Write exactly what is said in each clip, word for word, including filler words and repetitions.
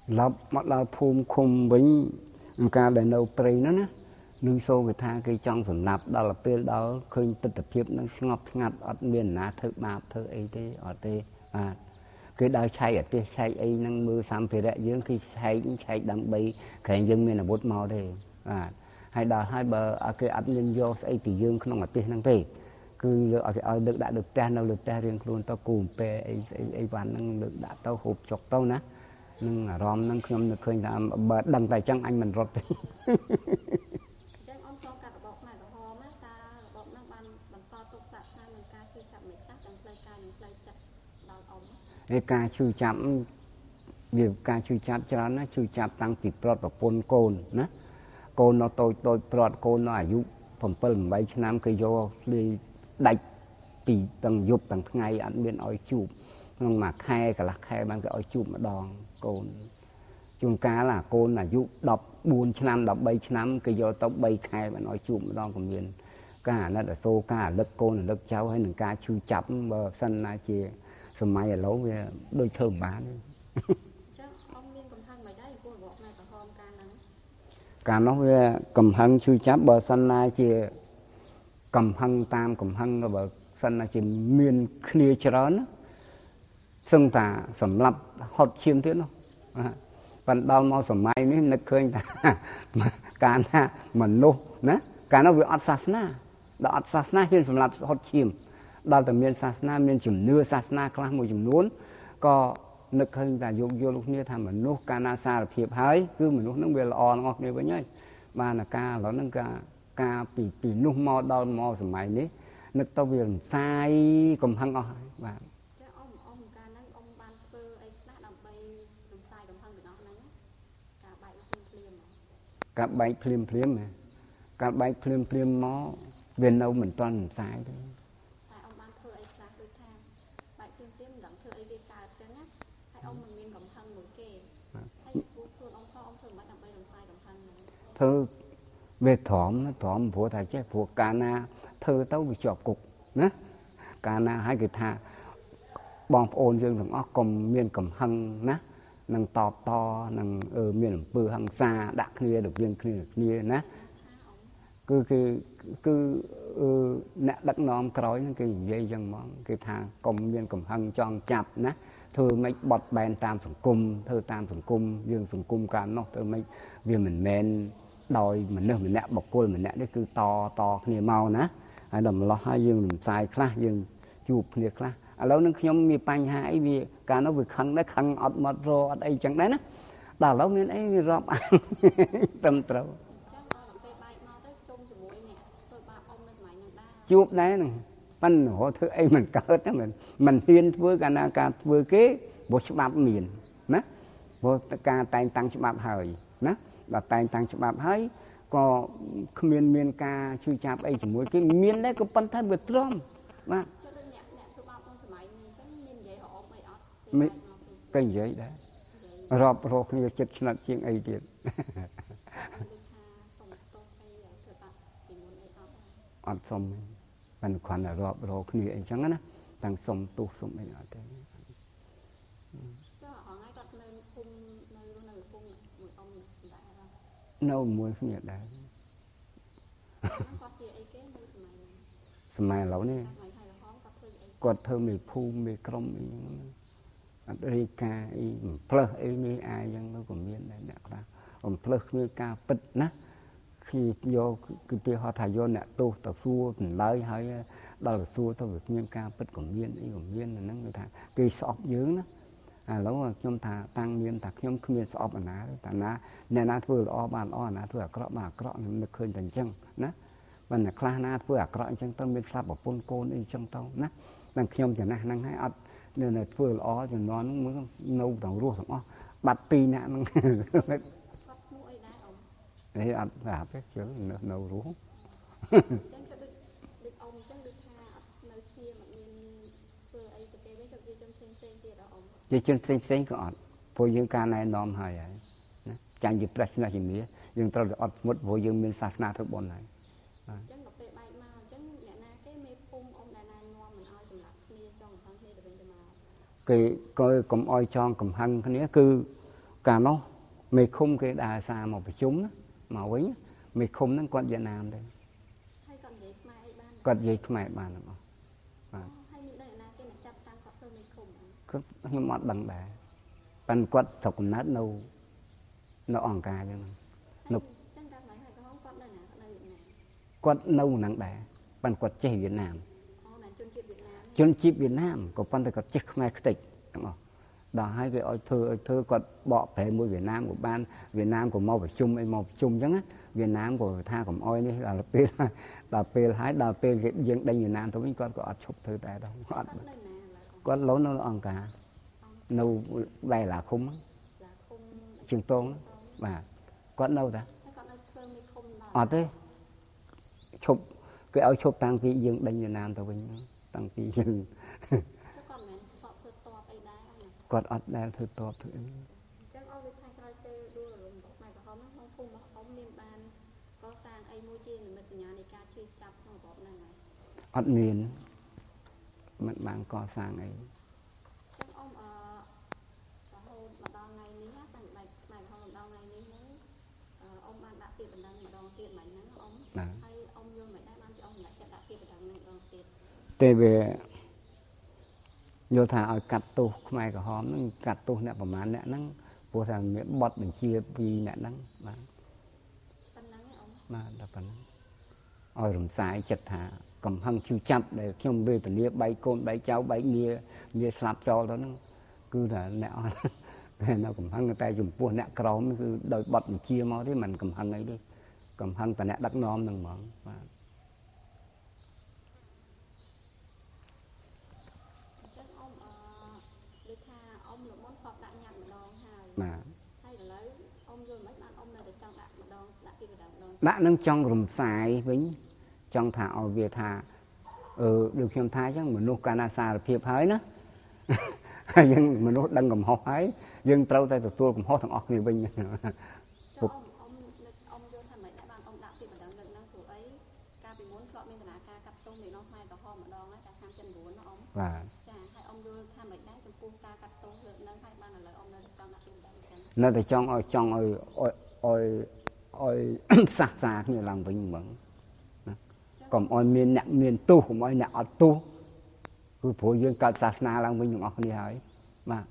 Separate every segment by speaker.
Speaker 1: ឡប់មកដល់ភូមិឃុំវិញការដែលនៅព្រៃនោះណានឹងសូវថាគេចង់សម្លាប់ដល់ពេលដល់ឃើញទស្សនភាពនឹងស្ងប់ស្ងាត់អត់មានណាធ្វើបាបធ្វើអីទេអត់ទេបាទគេដើរឆែកអាទេសឆែកអីហ្នឹងមើលសម្ភារៈយើងគឺឆែកឆែកដើម្បីក្រែងយើងមានអាវុធមកទេបាទហើយដល់ហើយបើគេអត់មានយកស្អីពីយើងក្នុងអាទេសហ្នឹងទេគឺលើកឲ្យគេឲ្យលើកដាក់លើផ្ទះនៅលើផ្ទះរៀងខ្លួនទៅគូអំពែអីស្អីអីបានហ្នឹងលើកដាក់ទៅហូបចុកទៅណានឹងអារម្មណ៍ហ្នឹងខ្ញុំនឹកឃើញថាបើដឹងតែអញ្ចឹងអញមិនរត់ទេ
Speaker 2: ចឹងអ៊ំចង់កាត់របបខ្មែរក្រហមណាតារបបហ្នឹងបានបន្តទុកដាក់ថានឹងការជឿចាប់មិនខ្លះទាំងផ្លូវកាយនិងផ្លូវចិត្តដល់អ៊ំ
Speaker 1: ឯការជឿចាប់វាការជឿចាប់ច្រើនណាជឿចាប់តាំងពីប្រត់ប្រពន្ធកូនណាកូននៅតូចតូចប្រត់កូននៅអាយុ7 8ឆ្នាំគេយកលាយដាច់ពីទាំងយប់ទាំងថ្ងៃអត់មានឲ្យជួបក្នុងមួយខែកន្លះខែបានគេឲ្យជួបម្ដងកូនជួនកាលអាកូនអាយុ14ឆ្នាំ13ឆ្នាំគេយកទៅ3ខែបានឲ្យជួបម្ដងក៏មានការអាណិតអាសូរការរលឹកកូនរលឹកចៅហើយនឹងការឈឺចាប់បើសិនណាជាសម័យឥឡូវវាដូចធ្វើមិនបានទេ
Speaker 2: ចឹងអ៊ំមានកំហឹងមិនដែរពួករបបខ្មែរក្រហមកាលហ្នឹង
Speaker 1: កាលនោះវាកំហឹងឈឺចាប់បើសិនណាជាកំហឹងតាមកំហឹងបើសិនណាជាមានគ្នាច្រើនសឹងថាសម្រាប់ហត់ឈាមទៀតនោះប៉ុន្តែដល់មកសម័យនេះនឹកឃើញថាកាលណាមនុស្សណាកាលនោះវាអត់សាសនាដល់អត់សាសនាហ៊ានសម្រាប់ហត់ឈាមដល់តែមានសាសនាមានជំនឿសាសនាខ្លះមួយចំនួនក៏នឹកឃើញថាយោគយល់គ្នាថាមនុស្សកាលណាសារភាពហើយគឺមនុស្សនឹងវាល្អទាំងអស់គ្នាវិញហើយបានតែការឥឡូវហ្នឹងការការពីពីនោះមកដល់មកសម័យនេះនឹកទៅវារំសាយកំហឹងអស់ហើយបាទ
Speaker 2: ចាអ៊ំអ៊ំកាលហ្នឹងអ៊ំបានធ្វើអីខ្លះដើម្បីរំសាយកំហឹងទាំងអស់ហ្នឹងការបែកភ្លាមភ្លាម
Speaker 1: ការបែកភ្លាមភ្លាមការបែកភ្លាមភ្លាមមកវានៅមិនទាន់រំសាយទេ
Speaker 2: តែអ៊ំបានធ្វើអីខ្លះដូចថាបែកភ្លាមភ្លាមមិនដឹងធ្វើអីវាកើតចឹងណាហើយអ៊ំមិនមានកំហឹងមួយគេហើយពួកខ្លួនអ៊ំផងអ៊ំធ្វើមិនដើម្បីរំសាយកំហឹងហ្នឹង
Speaker 1: ធ្វើវាទ្រាំទ្រាំព្រោះថាចេះព្រោះកាលណាធ្វើទៅវាជាប់គុកណាកាលណាឲ្យគេថាបងប្អូនយើងទាំងអស់កុំមានកំហឹងណានឹងតបតនឹងមានអំពើហិង្សាដាក់គ្នារវាងគ្នាគ្នាណាគឺគឺគឺអ្នកដឹកនាំក្រោយហ្នឹងគេនិយាយចឹងហ្មងគេថាកុំមានកំហឹងចង់ចាប់ណាធ្វើម៉េចបត់បែនតាមសង្គមធ្វើតាមសង្គមយើងសង្គមកាលនោះធ្វើម៉េចវាមិនមែនដោយមនុស្សម្នាក់បុគ្គលម្នាក់នេះគឺតតគ្នាមកណាហើយដល់ម្លោះហើយយើងរំសាយខ្លះយើងជួបគ្នាខ្លះឥឡូវនឹងខ្ញុំមានបញ្ហាអីវាកាលនោះវាខឹងដែរខឹងអត់មករអត់អីចឹងដែរណាដល់ឥឡូវមានអីវារាប់អានត្រឹមត្រូវជួបដែរហ្នឹងប៉ិនរហធ្វើអីមិនកើតហ្នឹងមិនមិនហ៊ានធ្វើកាលណាការធ្វើគេព្រោះច្បាប់មានណាព្រោះការតែងតាំងច្បាប់ហើយណាដល់តែងតាំងច្បាប់ហើយក៏គ្មានមានការឈឺចាប់អីជាមួយគេមានដែរក៏ប៉ុន្តែវាទ្រាំបាទ
Speaker 2: អ្នកអ្នកធ្វើបាបក្នុងសម័យនេះអញ្ចឹងមាននិយាយរអបអីអត់
Speaker 1: គេនិយាយដែររាប់រកគ្នាចិត្តឆ្និតជាងអីទៀតអត់សុំមិនគ្រាន់តែរាប់រកគ្នាអីចឹងណាទាំងសុំទោសសុំអីអត់ទេ
Speaker 2: ចាអងហើយគាត់នៅភូមិនៅនៅភូមិមួយអ៊ំដែរ
Speaker 1: នៅមួយគ្នាដែរ
Speaker 2: គាត់ជាអីគេនៅសម័យនេះ
Speaker 1: សម័យឥឡូវនេះគាត់ធ្វើមេភូមិមេក្រុមអីហ្នឹងអត់រីកាអីផ្លើសអីនេះអាយចឹងទៅក៏មានដែរអ្នកខ្លះអំផ្លើសគ្មានការពិតណាគឺយកគឺទីហៅថាយកអ្នកទោសទៅសួរចម្លើយហើយដល់ទៅសួរទៅវាគ្មានការពិតក៏មានអីក៏មានហ្នឹងគឺថាគេស្អប់យើងណាឥឡូវខ្ញុំថាតាំងមានថាខ្ញុំគ្មានស្អប់អាណាតាណាអ្នកណាធ្វើល្អបានល្អអាណាធ្វើអាក្រក់បានអាក្រក់ខ្ញុំនឹកឃើញតែអញ្ចឹងណាបើអ្នកខ្លះណាធ្វើអាក្រក់អញ្ចឹងទៅមានស្លាប់ប្រពន្ធកូនអីអញ្ចឹងទៅណាតែខ្ញុំចំណាស់ហ្នឹងហើយអត់នៅធ្វើល្អជំនាន់ហ្នឹងមើលនៅទាំងរស់ទាំងអស់បាត់ពីរអ្នកហ្នឹង
Speaker 2: គាត់ឈ្មោះអីដែរអ៊ំ
Speaker 1: អីអត់ប្រាប់ទេជឿនៅនៅរស់
Speaker 2: អញ្ចឹងក៏ដូចដូចអ៊ំអញ្ចឹងដូចថាអត់នៅស្ងៀមអត់មានធ្វើអីទៅគេវិញក៏ជាជនផ្សេងផ្សេងទៀតអ៊ំ
Speaker 1: ជាជនផ្សេងផ្សេងក៏អត់ព្រោះយើងការណែនាំហើយហើយណាចាញ់ជាព្រះស្នះជំនាញយើងត្រូវតែអត់ធ្មត់ព្រោះយើងមានសាសនាធ្វើបុណ្យហើយ
Speaker 2: អញ្ចឹងក៏ពេលបែកមកអញ្ចឹងអ្នកណាគេមេភូមិអ៊ំដែលណែនាំមិនឲ្យសម្លាប់គ្នាចង់កំហឹងគ្នាទៅវិញទៅមក
Speaker 1: គេក៏កុំអោយចងកំហឹងគ្នាគឺ cả nó mày không cái đà xa một cái chúng mà với mày không nó con Việt Nam đây con gì mày bàn mà cứ nhưng mà bằng đà ban quật thọc nát nâu nó ỏng cài lên nó quật nâu nặng đà ban quật chơi Việt Nam chôn chip Việt Nam có ban tay có chiếc mai cái tịch đó hai cái ôi thơ ôi thơ quật bỏ về môi Việt Nam của ban Việt Nam của mau phải chung ấy mau chung chẳng á Việt Nam của tha của ôi này là pê là pê hái là pê cái dân đây Việt Nam tôi mới con có chụp thơ tại đâu quật lố nó ỏng cả nâu đây là khung trường tôn và quật nâu ta ở thế chụp cái áo chụp tăng cái dân đây Việt Nam tôi mới tăng cái dân quật ở đây thử tốt thử ở miền mình bạn có sang ấy tê về vô thà ở cắt tu mai cả hòm nó cắt tu nèประมาณ nè nó vô thà miệng bọt mình chia vì nè nó mà mà là phần ôi rùm sải chật thà cầm hăng chiêu chắp để trong bê tận nia bay côn bay cháu bay nia nia slap cho đó nó cứ là nè nó cầm hăng người ta dùng buồn nè crom cứ đợi bọt mình chia máu thế mình cầm hăng ấy đi cầm hăng tận nè đắc nom đừng mỏng mà đã nâng trong rùm xài với trong thảo về thà ừ, được trong thái chắc mình nuốt canasa là phiệp hới đó nhưng mình nuốt đang cầm hộp hới nhưng trâu tay tụi tôi cầm hộp thằng ọc như bình và nó thì trong ôi trong ôi ôi ôi ôi sạc sạc như làm bình mẫn còn ôi miền nặng miền tu cũng ôi nặng ở tu cứ phổ dương cả sạc na làm bình ngọc đi hỏi mà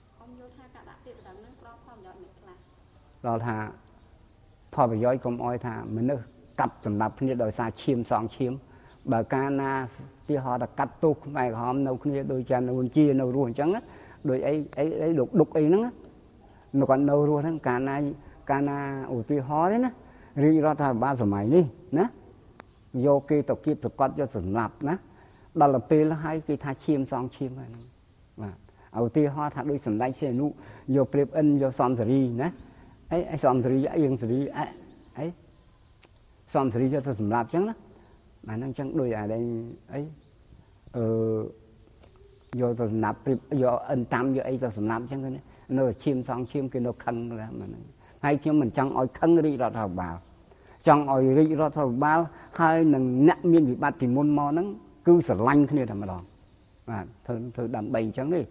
Speaker 1: đó thà phò phải nói cùng ôi thà mình nó cặp sầm đập như đời xa chiêm song chiêm bà ca na thì họ đã cắt tu mày họ nấu kia đôi chân nấu chia nấu ruộng trắng á đôi ấy ấy ấy đục đục ấy nó nó còn nấu ruộng thằng ca na ca na ủ tươi hóa đấy nè riêng ra thà ba giờ mày đi nè vô kia tập kia tập quát cho sừng lạp nè đó là pê là hai cái tha chiêm song chiêm này mà ủ tươi hóa thà đôi sừng đánh xe nụ vô prep ân vô son seri nè ấy ấy son seri ấy yên seri ấy ấy son seri cho sừng lạp trắng đó mà nó chẳng đôi à đây ấy ờ vô rồi nạp vô ân tam vô ấy rồi nạp chẳng cái nó chim xong chim cái nó khăn ra mà hay chứ mình chẳng oi khăn đi ra thầu bảo chẳng oi đi ra thầu bao hai nằng nặng miên bị bắt thì môn mò nó cứ sờ lanh cái này mà đòn à thử thử đầm bầy chẳng đi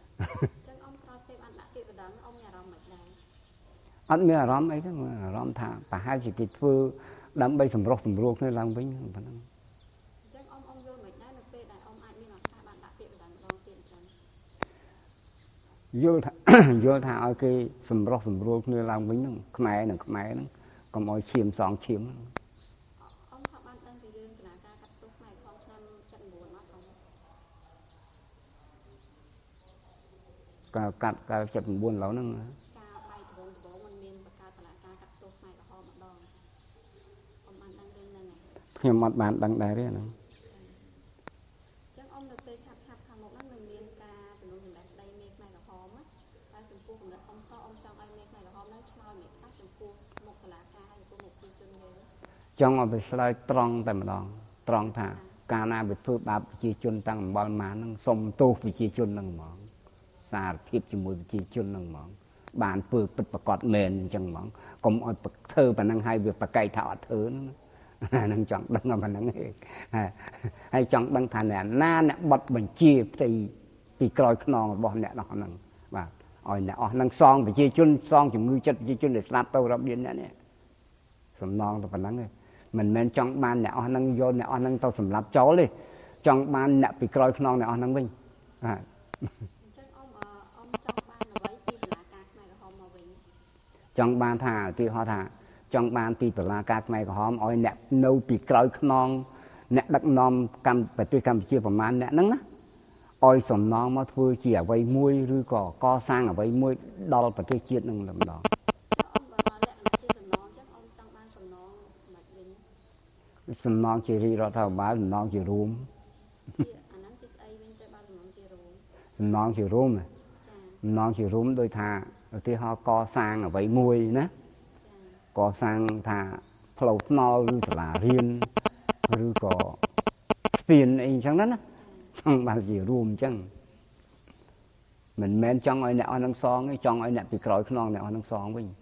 Speaker 1: anh nghe róm ấy đó mà róm thả và hai chỉ kịp thưa đám bay sầm rốc sầm ruột nên làm bánh vô vô thà ở cái sầm rốc sầm ruột nên làm bánh nó khmai nó khmai nó còn mọi chiêm sòng chiêm cả cắt cả chặt buồn lẩu nó nhưng mà bạn đăng đài đấy nè trong ở bên sài tròn tại mà đòn tròn thà cà na bị phơi bạc chỉ chôn tăng bao mà nó sông tô bị chỉ chôn năng mỏng xa thiệp chỉ mùi chỉ chôn năng mỏng bàn phơi bật bạc cọt mền chẳng mỏng còn ở thơ và năng hai việc bạc cây thọ thơ năng chọn đăng mà năng hay chọn đăng thà nè na nè bật mình chia thì thì coi non bọn nè nó năng và ឲ្យអ្នកអស់នឹងសងប្រជាជនសងជំងឺចិត្តប្រជាជនដែលស្លាប់ទៅរាប់លានអ្នកនេះសំណងទៅប៉ុណ្ណឹងឯងមិនមែនចង់បានអ្នកអស់នឹងយកអ្នកអស់នឹងទៅសម្លាប់ចោលទេចង់បានអ្នកពីក្រោយខ្នងអ្នកអស់នឹងវិញបាទ ចង់បានថាទីហោះថាចង់បានពីតុលាការខ្មែរក្រហមឲ្យអ្នកនៅពីក្រោយខ្នងអ្នកដឹកនាំកម្ពុជាប្រទេសកម្ពុជាប្រមាណអ្នកហ្នឹងណាឲ្យសំណងមកធ្វើជាអ្វីមួយឬក៏កសាងអ្វីមួយដល់ប្រទេសជាតិនឹងម្ដងសំណងជារីរដ្ឋាភិបាលសំណងជារួមសំណងជារួមសំណងជារួមដោយថាឧទាហរណ៍កសាងអ្វីមួយណាកសាងថាផ្លូវថ្នល់ឬសាលារៀនឬក៏ស្ពានអីអញ្ចឹងណាចង់បានជារួមអញ្ចឹងមិនមែនចង់ឲ្យអ្នកអស់នឹងសងទេចង់ឲ្យអ្នកពីក្រោយខ្នងអ្នកអស់នឹងសងវិញ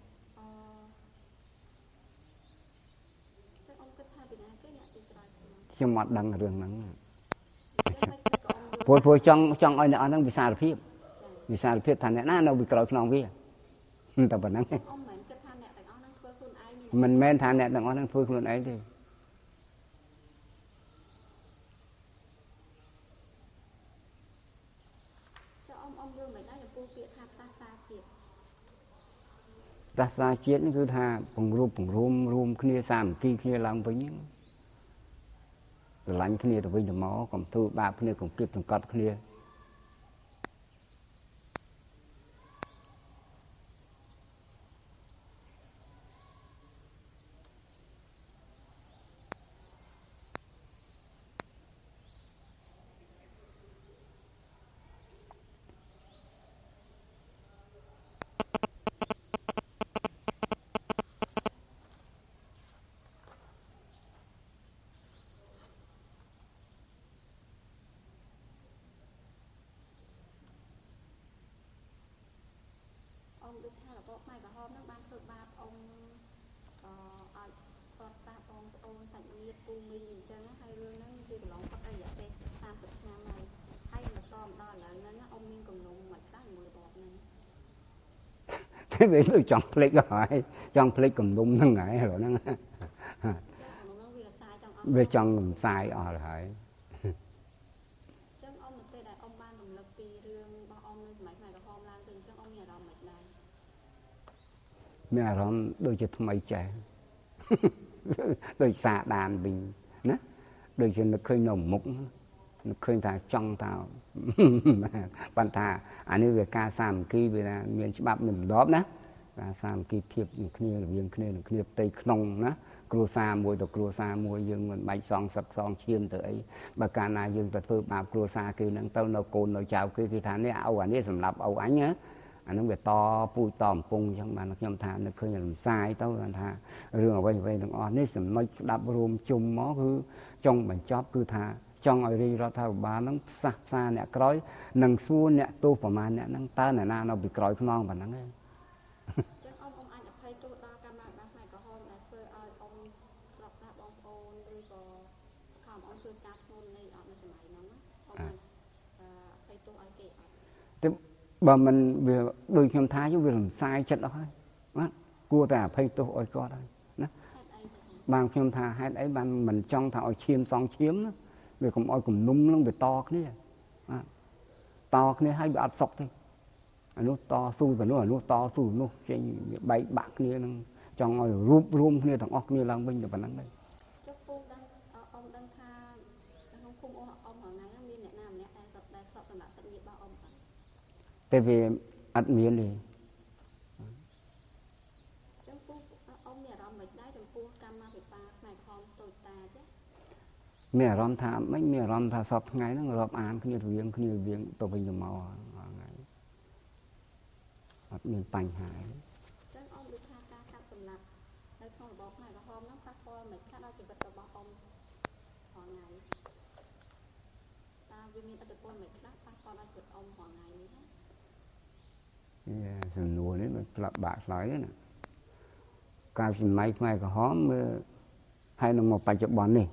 Speaker 1: ខ្ញុំអត់ដឹងរឿងហ្នឹងព្រោះព្រោះចង់ចង់ឲ្យអ្នកអស់នឹងវិសារភាពវិសារភាពថាអ្នកណានៅពីក្រោយខ្នងវាតែប៉ុណ្ណឹងមិនមែនថាអ្នកទាំងអស់នឹងធ្វើខ្លួនឯងទេសាសនាជាតិនេះគឺថាពង្រួមពង្រួមរួមគ្នាសាមគ្គីគ្នាឡើងវិញស្រឡាញ់គ្នាទៅវិញទៅមកកុំធ្វើបាបគ្នាកុំគៀបសង្កត់គ្នាដូចថារបបខ្មែរក្រហមនឹងបានធ្វើបាបអង្គអឺឲ្យគាត់តាបងប្អូនសាច់ញាតិពូមីងអញ្ចឹងហើយរឿងហ្នឹងវាកន្លងផុតរយៈពេលសាមសិបឆ្នាំហើយហើយបន្តមកដល់ឥឡូវហ្នឹងអង្គមានគំនុំមិនខ្លះជាមួយរបបហ្នឹងគេវិញទៅចង់ភ្លេចហើយចង់ភ្លេចគំនុំហ្នឹងហើយឥឡូវហ្នឹងវាចង់រំសាយអស់ហើយចឹងអង្គនៅពេលដែលអង្គបានរំលឹកពីរឿងរបស់អង្គនៅសម័យខ្មែរក្រហមឡើងទៅអញ្ចឹងអង្គមានអារម្មណ៍មិនដែរមានអារម្មណ៍ដូចជាថ្មីចេះដូចសាដានវិញណាដូចជានឹកឃើញនៅមុខនឹកឃើញថាចង់ថាប៉ុន្តែអានេះវាការសាមគ្គីវាមានច្បាប់មានម្ដបណាការសាមគ្គីភាពនឹងគ្នារវាងគ្នានឹងគ្នាផ្ទៃក្នុងណាគ្រួសារមួយទៅគ្រួសារមួយយើងមិនបាច់សងសឹកសងឈាមទៅអីបើកាលណាយើងទៅធ្វើបាបគ្រួសារគេនឹងទៅនៅកូននៅចៅគេគេថានេះអូអានេះសម្រាប់អូអញណាអានឹងវាតពូជតអំពងអញ្ចឹងបានខ្ញុំថានឹកឃើញរំសាយទៅថារឿងអ្វីអ្វីទាំងអស់នេះចំណុចស្ដាប់រួមជុំមកគឺចង់បញ្ចប់គឺថាចង់ឲ្យរាជរដ្ឋាភិបាលនឹងផ្សះផ្សាអ្នកក្រោយនិងសួរអ្នកទោសប្រមាណអ្នកហ្នឹងតើអ្នកណានៅពីក្រោយខ្នងប៉ុណ្ណឹងឯងចឹងអ៊ំអ៊ំអាចអភ័យទោសដល់កម្មាភិបាលខ្មែរក្រហមដែលធ្វើឲ្យអ៊ំស្លាប់ដែរបងប្អូនឬក៏ខំអ៊ំធ្វើការធ្ងន់នៃអត់នៅសម័យហ្នឹងអ៊ំអាចអភ័យទោសឲ្យគេអត់តែបើមិនវាដូចខ្ញុំថាយវារំសាយចិត្តអស់ហើយបាទគួរតែអភ័យទោសឲ្យគាត់ហើយណាបានខ្ញុំថាហេតុអីបានមិនចង់ថាឲ្យឈាមសងឈាមណាវាកុំឲ្យគំនុំនឹងវាតគ្នាបាទតគ្នាហើយវាអត់សុខទេអានោះតស៊ូទៅនោះអានោះតស៊ូនោះចេញបែកបាក់គ្នានឹងចង់ឲ្យរួបរួមគ្នាទាំងអស់គ្នាឡើងវិញតែប៉ុណ្្នឹងទេចុះពូដឹងអ៊ំដឹងថាក្នុងភូមិអ៊ំអ៊ំថ្ងៃហ្នឹងមានអ្នកណាម្នាក់ដែលសពដែលធ្លាប់សម្រាប់សាច់ញាតិរបស់អ៊ំតែវាអត់មានទេចឹងពូអ៊ំមានអារម្មណ៍មិនដែរចំពោះកម្មាភិបាលខ្មែរក្រហមតូចតាចាមានអារម្មណ៍ថាមិនមានអារម្មណ៍ថាសពថ្ងៃហ្នឹងរាប់អានគ្នារវាងគ្នារវាងទៅវិញទៅមកថ្ងៃអត់មានបញ្ហាទេចឹងអ៊ំដូចថាការកាត់សម្លាប់នៅក្នុងរបបខ្មែរក្រហមហ្នឹងប៉ះពាល់មិនខ្លះដល់ជីវិតរបស់អ៊ំថ្ងៃតើវាមានឥទ្ធិពលមិនខ្លះប៉ះពាល់ដល់ជីវិតអ៊ំថ្ងៃនេះណាយ៉ាសំណួរនេះមិនផ្លាប់បាក់ឆ្លើយទេណាការសម័យខ្មែរក្រហមមើលហើយនឹងមកបច្ចុប្បន្ននេះ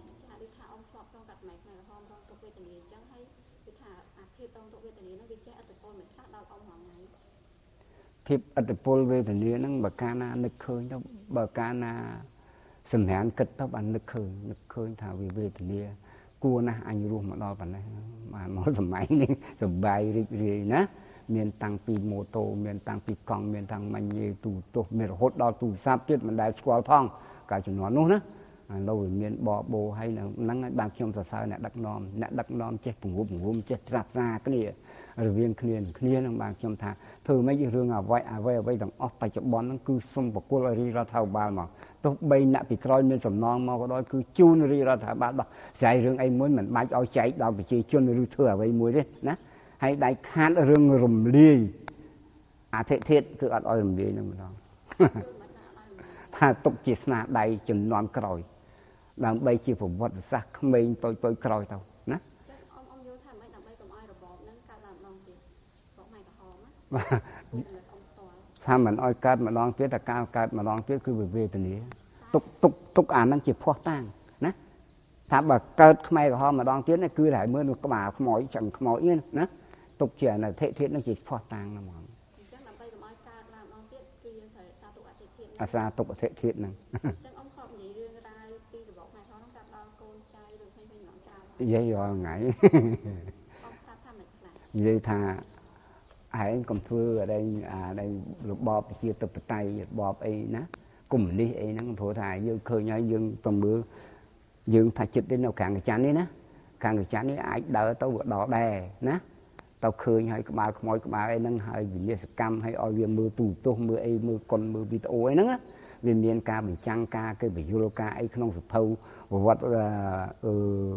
Speaker 1: ភាពឥទ្ធិពលវេទនាហ្នឹងបើកាលណានឹកឃើញទៅបើកាលណាសម្រានគិតទៅបាននឹកឃើញនឹកឃើញថាវាវេទនាគួរណាស់អញរស់មកដល់ប៉ុណ្ណេះបានមកសម័យនេះសុបាយរីករាយណាមានតាំងពីម៉ូតូមានតាំងពីកង់មានតាំងម៉ាញ់ទូទស្សន៍មានរហូតដល់ទូរស័ព្ទទៀតមិនដែលស្គាល់ផងកាលជំនាន់នោះណាឥឡូវវាមានបបោហើយហ្នឹងហើយបានខ្ញុំសរសើរអ្នកដឹកនាំអ្នកដឹកនាំចេះពង្រួមពង្រួមចេះផ្សះផ្សាគ្នារវាងគ្នានឹងគ្នានឹងបានខ្ញុំថាធ្វើម៉េចរឿងអ្វីអ្វីអ្វីទាំងអស់បច្ចុប្បន្នហ្នឹងគឺសុំបកគលឲ្យរាជរដ្ឋាភិបាលមកទោះបីអ្នកពីក្រោយមានសំណងមកក៏ដោយគឺជូនរាជរដ្ឋាភិបាលដោះស្រាយរឿងអីមួយមិនបាច់ឲ្យចែកដល់ប្រជាជនឬធ្វើអ្វីមួយទេណាហើយដៃខាតរឿងរំលាយអធិធិគឺអត់ឲ្យរំលាយនឹងម្ដងថាទុកជាស្នាដៃជំនាន់ក្រោយដើម្បីជាប្រវត្តិសាស្ត្រក្មេងតូចតូចក្រោយទៅណា
Speaker 2: អ៊ំអ៊ំយល់ថាមិនដើម្បីកុំឲ្យរបបហ្នឹងកើតឡើងម្ដងទៀតរបបម៉ែក្រហមណា
Speaker 1: ថាមិនឲ្យកើតម្ដងទៀតតែការកើតម្ដងទៀតគឺវិវេទនាទុកទុកទុកអាហ្នឹងជាភ័ស្តុតាងណាថាបើកើតខ្មែរក្រហមម្ដងទៀតគឺតែមើលនៅក្បាលខ្មោចចឹងខ្មោចនេះណាទុកជាអធិធិហ្នឹងជាភ័ស្តុតាងហ្នឹងហ្មង
Speaker 2: អញ្ចឹងដើម្បីកុំឲ្យកើតឡើងម្ដងទៀតគឺយើងត្រូវរក្សាទុកអធិធិ
Speaker 1: អាសាទុកអធិធិហ្នឹង
Speaker 2: អញ្ចឹងអ៊ំខំនិយាយរឿងរ៉ាវពីរបបម៉ែក្រហមហ្នឹងកើតដល់កូនចៅឬឃើញវិញម្ដងច្រើន
Speaker 1: និយាយរាល់ថ្ងៃ
Speaker 2: អ៊ំថាថាមិនខ្លះ
Speaker 1: និយាយថាឯងកុំធ្វើអីអាដែលរបបប្រជាធិបតេយ្យរបបអីណាកុម្មុយនីសអីហ្នឹងព្រោះថាយើងឃើញហើយយើងទៅមើលយើងថាចិត្តនេះនៅខាងកញ្ចាន់នេះណាខាងកញ្ចាន់នេះអាចដើរទៅក៏ដល់ដែរណាទៅឃើញហើយក្បាលខ្មោចក្បាលអីហ្នឹងហើយវិញ្ញាសកម្មឲ្យឲ្យវាមើលទូទស្សន៍មើលអីមើលកុនមើលវីដេអូអីហ្នឹងវាមានការបញ្ចាំងការគេបញ្យល់ការអីក្នុងសភៅប្រវត្តិអឺ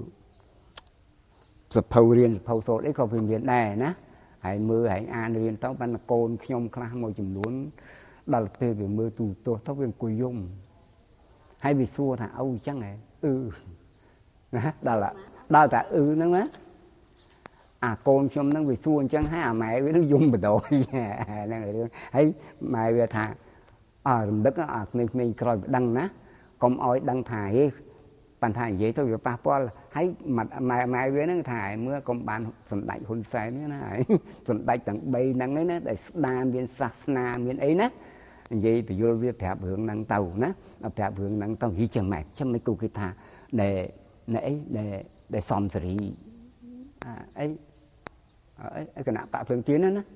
Speaker 1: សភៅរៀនសភៅសូត្រអីក៏វាមានដែរណាហើយមើលហើយអានរៀនទៅបានកូនខ្ញុំខ្លះមួយចំនួនដល់ពេលវាមើលទូទស្សន៍ទៅវាអង្គុយយំហើយវាសួរថាអូអញ្ចឹងហ៎អឺណាដល់ដល់តែអឺហ្នឹងណាអាកូនខ្ញុំហ្នឹងវាសួរអញ្ចឹងហើយអាម៉ែវានឹងយំបដ ாய் ហ្នឹងរឿងហើយម៉ែវាថាអើរំលឹកអាក្មេងៗក្រោយប្តឹងណាកុំឲ្យដឹងថាហេបានថានិយាយទៅវាប៉ះពាល់ហើយម៉ែម៉ែវាហ្នឹងថាមើលកុំបានសម្ដេចហ៊ុនសែននេះណាហើយសម្ដេចទាំងបីហ្នឹងណាដែលស្ដារមានសាសនាមានអីណានិយាយបញ្យល់វាប្រាប់រឿងហ្នឹងទៅណាប្រាប់រឿងហ្នឹងទៅនិយាយចឹងម៉ែចឹងមិនគូគេថាដែលណែអីដែលដែលសំសេរីអីអីគណៈបកភ្លើងទៀនណាណា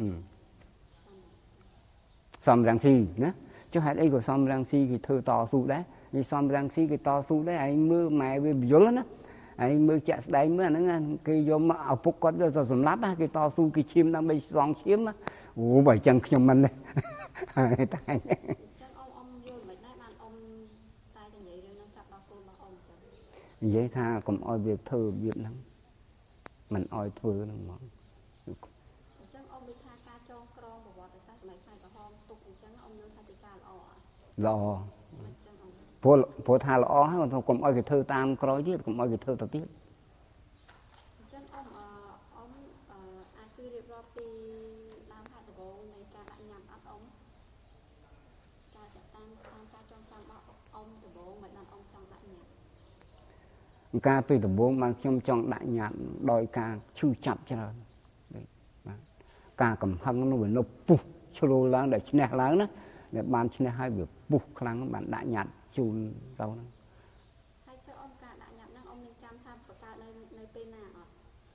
Speaker 1: សំរងស៊ីណាចុះហេតុអីក៏សំរងស៊ីគេធ្វើតស៊ូដែរនិយាយសំរងស៊ីគេតស៊ូដែរឯងមើលម៉ែវាយល់ណាឯងមើលចាក់ស្ដែងមើលអាហ្នឹងគេយកមកឪពុកគាត់យកទៅសម្លាប់គេតស៊ូគេឈាមដើម្បីសងឈាមអូបើចឹងខ្ញុំមិនទេហើយតែ
Speaker 2: អញ្ចឹងអ៊ំអ៊ំយល់មិនដែរបានអ៊ំតែនិយាយរឿងហ្នឹងប្រាប់ដល់កូនរបស់អ៊ំអញ្ចឹង
Speaker 1: និយាយថាកុំឲ្យវាធ្វើរបៀបហ្នឹងមិនឲ្យធ្វើហ្នឹងហ្មង
Speaker 2: អញ្ចឹងអ៊ំនិយាយថាការចងក្រងប្រវត្តិសាស្ត្រសម័យខ្មែរក្រហមទុកអញ្ចឹងអ៊ំយល់ថាជាការល្អ
Speaker 1: ល្អព្រោះព្រោះថាល្អហើយកុំឲ្យគេធ្វើតាមក្រោយទៀតកុំឲ្យគេធ្វើទៅទៀត
Speaker 2: អញ្ចឹងអ៊ំអ៊ំអាចជួយរៀបរាប់ពីដើមហេតុដំបូងនៃការដាក់ញត្តិអត់អ៊ំការចាត់តាំងតាមការចងចាំរបស់អ៊ំដំបូងមិនបានអ៊ំចង់ដាក់ញត្តិ
Speaker 1: ការពីដំបូងបានខ្ញុំចង់ដាក់ញត្តិដោយការឈឺចាប់ច្រើនបាទការកំហឹងនោះវានៅពុះជ្រុលឡើងដែលឈ្នះឡើងណាដែលបានឈ្នះហើយវាពុះខ្លាំងបានដាក់ញត្តិជូនទៅហ្នឹង
Speaker 2: ហើយចុះអ៊ំការដាក់ញត្តិហ្នឹងអ៊ំនឹងចាំថាប្រកាសនៅនៅពេលណាអត់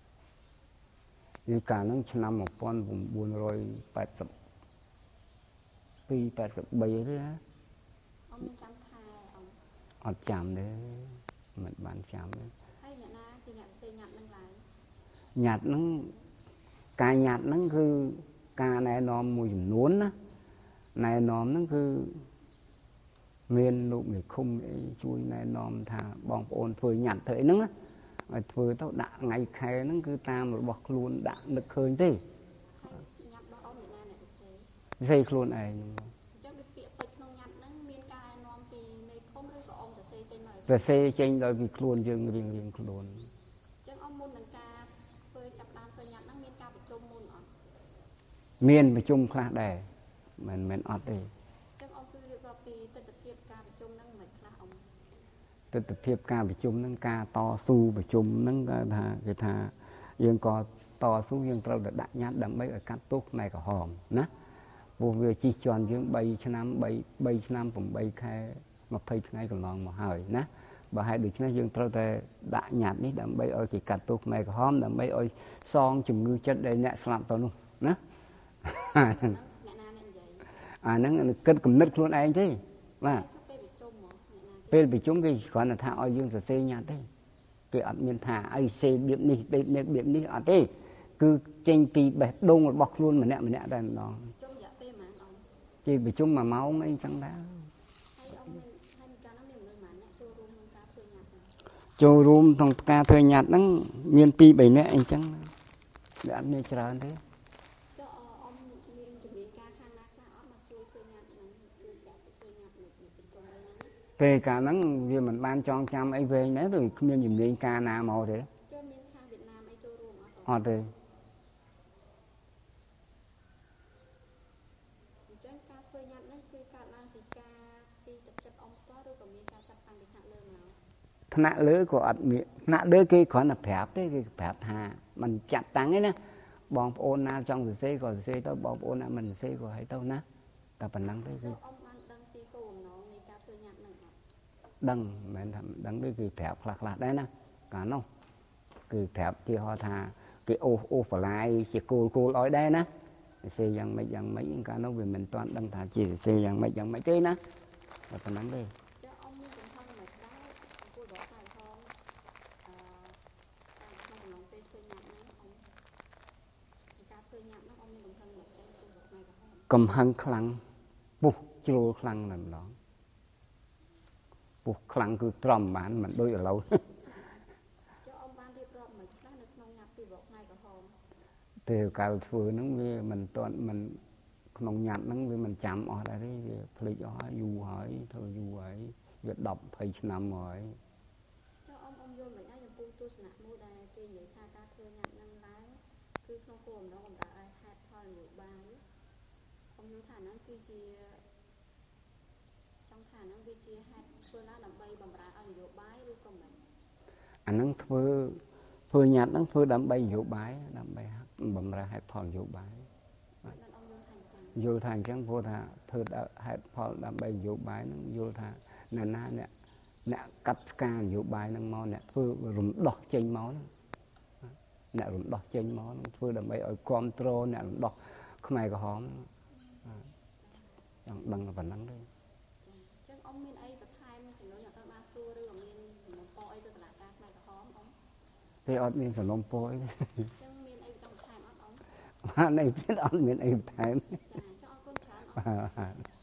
Speaker 1: នេះកាលហ្នឹងឆ្នាំmột nghìn chín trăm tám mươi hai 八十បីទេណា
Speaker 2: អ៊ំនឹងចាំខែអ៊ំ
Speaker 1: អត់ចាំទេមិនបានចាំទេ
Speaker 2: ហើយអ្នកណាជាអ្នកផ្សេងញត្តិហ្នឹងឡើយ
Speaker 1: ញត្តិហ្នឹងការញត្តិហ្នឹងគឺការណែនាំមួយចំនួនណាណែនាំហ្នឹងគឺមានលោកនិគមអីជួយណែនាំថាបងប្អូនធ្វើញត្តិធ្វើអីហ្នឹងណាឲ្យធ្វើទៅដាក់ថ្ងៃខែហ្នឹងគឺតាមរបស់ខ្លួនដាក់នឹកឃើញទេ
Speaker 2: ញត្តិរបស់អ៊ំអ្នកណាអ្នកផ្សេង
Speaker 1: ផ្សេងខ្លួនឯងអ
Speaker 2: ញ្ចឹងដូចពាក្យពេចន៍ក្នុងញត្តិហ្នឹងមានការណែនាំពីមេឃុំឬក៏អ៊ំសរសេរចេញមក
Speaker 1: សរសេរចេញដោយពីខ្លួនយើងរៀងរៀងខ្លួន
Speaker 2: អញ្ចឹងអ៊ំមុននឹងការធ្វើចាប់ដើមធ្វើញត្តិហ្នឹងមានការប្រជុំមុនអត់
Speaker 1: មានប្រជុំខ្លះដែរមិនមែនអត់ទេ
Speaker 2: អញ្ចឹងអ៊ំគឺរៀបរាប់ពីទស្សនវិជ្ជាការប្រជុំហ្នឹងមិនខ្លះអ៊ំ
Speaker 1: ទស្សនវិជ្ជាការប្រជុំហ្នឹងការតស៊ូប្រជុំហ្នឹងគេថាគេថាយើងក៏តស៊ូយើងត្រូវតែដាក់ញត្តិដើម្បីឲ្យកាត់ទោសផ្នែកក្រហមណាពួកវាជិះជាន់យើង3ឆ្នាំ3 3ឆ្នាំ8ខែ20ថ្ងៃកន្លងមកហើយណាបើហេតុដូច្នេះយើងត្រូវតែដាក់ញត្តិនេះដើម្បីឲ្យគេកាត់ទោសខ្មែរក្រហមដើម្បីឲ្យសងជំងឺចិត្តដែលអ្នកស្លាប់ទៅនោះណាអាហ្នឹងគិតគំនិតខ្លួនឯងទេបាទពេលប្រជុំគេគ្រាន់តែថាឲ្យយើងសរសេរញត្តិទេគេអត់មានថាអីសេរបៀបនេះទេបៀបនេះអត់ទេគឺចេញពីបេះដូងរបស់ខ្លួនម្នាក់ម្នាក់តែម្ដងជុំរយៈពេលប៉ុន្មានអង្គគេប្រជុំមួយម៉ោងអីចឹងដែរហើយអង្គមានហើយកាលនោះមានមនុស្សប៉ុន្មានអ្នកចូលរួមក្នុងការធ្វើញត្តិចូលរួមក្នុងការធ្វើញត្តិហ្នឹងមានពីរបីនាក់អីចឹងវាអត់មានច្រើនទេចុះអង្គមានជំនាញការខាងណាខ្លះអត់មកជួយធ្វើញត្តិហ្នឹងជួយចាក់ធ្វើញត្តិនៅប្រជុំហ្នឹងពេលកាលហ្នឹងវាមិនបានចងចាំអីវែងដែរទៅគ្មានជំនាញការណាមកទេចូលមានខាងវៀតណាមអីចូលរួមអត់អត់ទេអញ្ចឹងការធ្វើញត្តិហ្នឹងគឺកើតឡើងពីការពីទឹកចិត្តអង្គផ្ទាល់ឬក៏មានការចាត់តាំងពីថ្នាក់លើមកថ្នាក់លើក៏អត់មានថ្នាក់លើគេគ្រាន់តែប្រាប់ទេគេប្រាប់ថាมันចាត់តាំងឯណាបងប្អូនណាចង់សរសេរក៏សរសេរទៅបងប្អូនណាមិនសរសេរក៏ឲ្យទៅណាតែប៉ុណ្ណឹងទេគឺអង្គបានដឹងពីគោលបំណងនៃការធ្វើញត្តិហ្នឹងអត់ដឹងមិនមែនថាដឹងទេគឺប្រាប់ខ្លះខ្លះដែរណាកាលនោះគឺប្រាប់ទីហោថាគេអូសអូសបន្លាយជាគោលគោលឲ្យដែរណាសរសេរយ៉ាងម៉េចយ៉ាងម៉េចកាលនោះវាមិនទាន់ដឹងថាជាសរសេរយ៉ាងម៉េចយ៉ាងម៉េចទេណាតែប៉ុណ្ណឹងទេចាអង្គមានកំហុសមិនដែរអង្គបកស្រាយផងអឺតាមក្នុងអំឡុងពេលធ្វើញត្តិហ្នឹងអង្គការធ្វើញត្តិហ្នឹងអង្គមានកំហុសមិនដែរគឺផ្នែកកំហឹងខ្លាំងពុះជ្រុលខ្លាំងតែម្ដងពុះខ្លាំងគឺត្រំបានមិនដូចឥឡូវចុះអង្គបានរៀបរាប់មិនខ្លះនៅក្នុងញត្តិពីប្រកផ្នែកក្រហមពេលកាលធ្វើហ្នឹងវាមិនទាន់មិនក្នុងញត្តិហ្នឹងវាមិនចាំអស់ដែរទេវាភ្លេចអស់ហើយយូរហើយធ្វើយូរហើយវាដប់ยี่สิบឆ្នាំមកហើយចុះអង្គអង្គយល់មិនដែរចំពោះទស្សនៈមួយដែលគេនិយាយថាការធ្វើញត្តិហ្នឹងឡើងគឺក្នុងគោលបំណងបំរើឲ្យហេតុផលនយោបាយអង្គយល់ថាហ្នឹងគឺជាចង់ថាហ្នឹងវាជាហេតុធ្វើឡើងដើម្បីបំរើឲ្យនយោបាយឬក៏មិនអាហ្នឹងធ្វើធ្វើញត្តិហ្នឹងធ្វើដើម្បីនយោបាយដើម្បីបំរើហេតុផលនយោបាយយល់ថាអញ្ចឹងព្រោះថាធ្វើហេតុផលដើម្បីនយោបាយហ្នឹងយល់ថាអ្នកណាអ្នកអ្នកកាត់ផ្កានយោបាយហ្នឹងមកអ្នកធ្វើរំដោះចេញមកហ្នឹងអ្នករំដោះចេញមកហ្នឹងធ្វើដើម្បីឲ្យគ្រប់គ្រងអ្នករំដោះខ្មែរក្រហមចង់ដឹងប៉ុណ្ណឹងទេចឹងអង្គមានអីបន្ថែមចំណុចអត់បានសួរឬក៏មានសំណុំពរអីទៅតុលាការខ្មែរក្រហមអង្គទេអត់មានសំណុំពរអីចឹងមានអីចង់បន្ថែមអត់អង្គបានអីទៀតអត់មានអីបន្ថែមចាចង់អរគុណច្រើនអង្គ